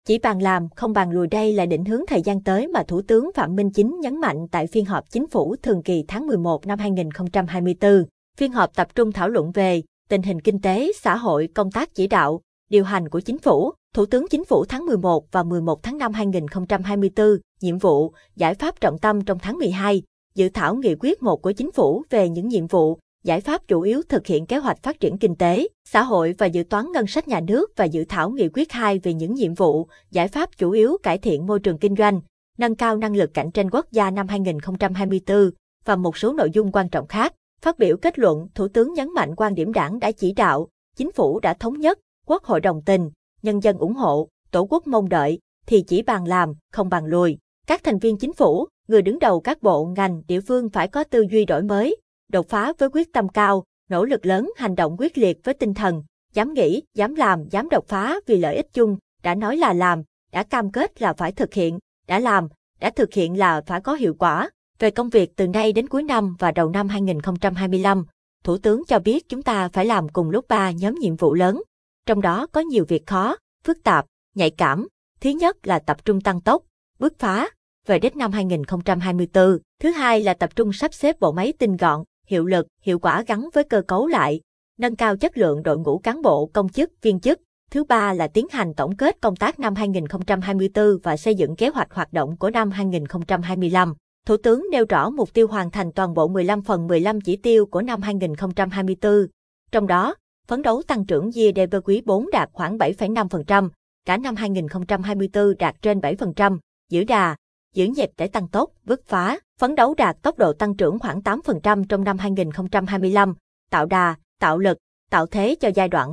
Chỉ bàn làm, không bàn lùi, đây là định hướng thời gian tới mà Thủ tướng Phạm Minh Chính nhấn mạnh tại phiên họp Chính phủ thường kỳ tháng 11 năm 2024. Phiên họp tập trung thảo luận về tình hình kinh tế, xã hội, công tác chỉ đạo, điều hành của Chính phủ. Thủ tướng Chính phủ tháng 11 và 11 tháng 5 2024, nhiệm vụ, giải pháp trọng tâm trong tháng 12, dự thảo nghị quyết 1 của Chính phủ về những nhiệm vụ, giải pháp chủ yếu thực hiện kế hoạch phát triển kinh tế, xã hội và dự toán ngân sách nhà nước và dự thảo nghị quyết 2 về những nhiệm vụ, giải pháp chủ yếu cải thiện môi trường kinh doanh, nâng cao năng lực cạnh tranh quốc gia năm 2024 và một số nội dung quan trọng khác. Phát biểu kết luận, Thủ tướng nhấn mạnh quan điểm Đảng đã chỉ đạo, Chính phủ đã thống nhất, Quốc hội đồng tình, nhân dân ủng hộ, Tổ quốc mong đợi, thì chỉ bàn làm, không bàn lùi. Các thành viên Chính phủ, người đứng đầu các bộ ngành, địa phương phải có tư duy đổi mới, đột phá với quyết tâm cao, nỗ lực lớn, hành động quyết liệt với tinh thần, dám nghĩ, dám làm, dám đột phá vì lợi ích chung, đã nói là làm, đã cam kết là phải thực hiện, đã làm, đã thực hiện là phải có hiệu quả. Về công việc từ nay đến cuối năm và đầu năm 2025, Thủ tướng cho biết chúng ta phải làm cùng lúc 3 nhóm nhiệm vụ lớn, trong đó có nhiều việc khó, phức tạp, nhạy cảm. Thứ nhất là tập trung tăng tốc, bứt phá về đích năm 2024. Thứ hai là tập trung sắp xếp bộ máy tinh gọn, hiệu lực, hiệu quả gắn với cơ cấu lại, nâng cao chất lượng đội ngũ cán bộ, công chức, viên chức. Thứ ba là tiến hành tổng kết công tác năm 2024 và xây dựng kế hoạch hoạt động của năm 2025. Thủ tướng nêu rõ mục tiêu hoàn thành toàn bộ 15/15 chỉ tiêu của năm 2024. Trong đó, phấn đấu tăng trưởng GDP quý 4 đạt khoảng 7,5%, cả năm 2024 đạt trên 7%, giữ đà, giữ nhịp để tăng tốc, bứt phá, phấn đấu đạt tốc độ tăng trưởng khoảng 8% trong năm 2025, tạo đà, tạo lực, tạo thế cho giai đoạn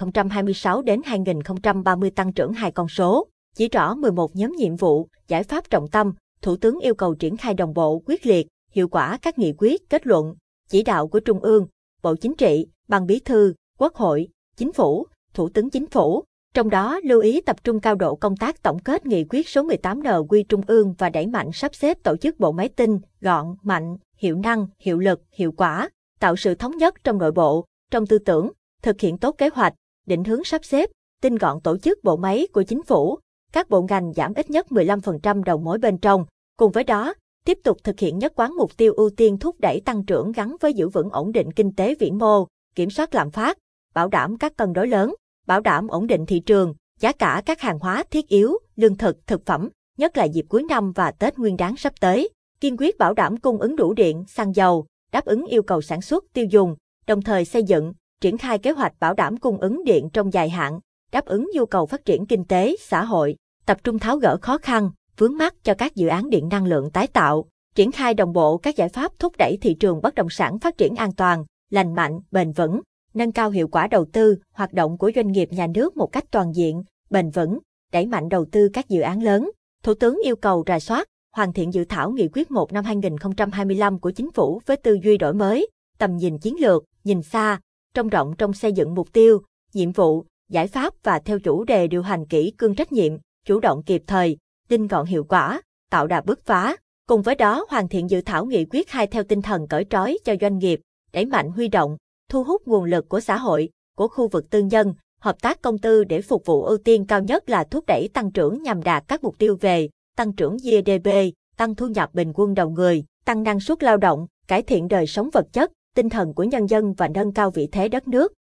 2026 đến 2030 tăng trưởng 2 con số. Chỉ rõ 11 nhóm nhiệm vụ, giải pháp trọng tâm, Thủ tướng yêu cầu triển khai đồng bộ, quyết liệt, hiệu quả các nghị quyết, kết luận, chỉ đạo của Trung ương, Bộ Chính trị, Ban Bí thư, Quốc hội, Chính phủ, Thủ tướng Chính phủ. Trong đó lưu ý tập trung cao độ công tác tổng kết nghị quyết số 18 NQ Trung ương và đẩy mạnh sắp xếp tổ chức bộ máy tinh, gọn, mạnh, hiệu năng, hiệu lực, hiệu quả, tạo sự thống nhất trong nội bộ, trong tư tưởng, thực hiện tốt kế hoạch, định hướng sắp xếp, tinh gọn tổ chức bộ máy của Chính phủ, các bộ ngành giảm ít nhất 15% đầu mối bên trong. Cùng với đó, tiếp tục thực hiện nhất quán mục tiêu ưu tiên thúc đẩy tăng trưởng gắn với giữ vững ổn định kinh tế vĩ mô, kiểm soát lạm phát, bảo đảm các cân đối lớn, bảo đảm ổn định thị trường, giá cả các hàng hóa thiết yếu, lương thực, thực phẩm, nhất là dịp cuối năm và Tết Nguyên đán sắp tới. Kiên quyết bảo đảm cung ứng đủ điện, xăng dầu, đáp ứng yêu cầu sản xuất tiêu dùng, đồng thời xây dựng, triển khai kế hoạch bảo đảm cung ứng điện trong dài hạn, đáp ứng nhu cầu phát triển kinh tế, xã hội, tập trung tháo gỡ khó khăn, vướng mắc cho các dự án điện năng lượng tái tạo, triển khai đồng bộ các giải pháp thúc đẩy thị trường bất động sản phát triển an toàn, lành mạnh, bền vững, nâng cao hiệu quả đầu tư, hoạt động của doanh nghiệp nhà nước một cách toàn diện, bền vững, đẩy mạnh đầu tư các dự án lớn. Thủ tướng yêu cầu rà soát, hoàn thiện dự thảo nghị quyết 1 năm 2025 của Chính phủ với tư duy đổi mới, tầm nhìn chiến lược, nhìn xa, trông rộng trong xây dựng mục tiêu, nhiệm vụ, giải pháp và theo chủ đề điều hành kỷ cương trách nhiệm, chủ động kịp thời, tinh gọn hiệu quả, tạo đà bứt phá. Cùng với đó hoàn thiện dự thảo nghị quyết 2 theo tinh thần cởi trói cho doanh nghiệp, đẩy mạnh huy động, thu hút nguồn lực của xã hội, của khu vực tư nhân, hợp tác công tư để phục vụ ưu tiên cao nhất là thúc đẩy tăng trưởng nhằm đạt các mục tiêu về tăng trưởng GDP, tăng thu nhập bình quân đầu người, tăng năng suất lao động, cải thiện đời sống vật chất, tinh thần của nhân dân và nâng cao vị thế đất nước.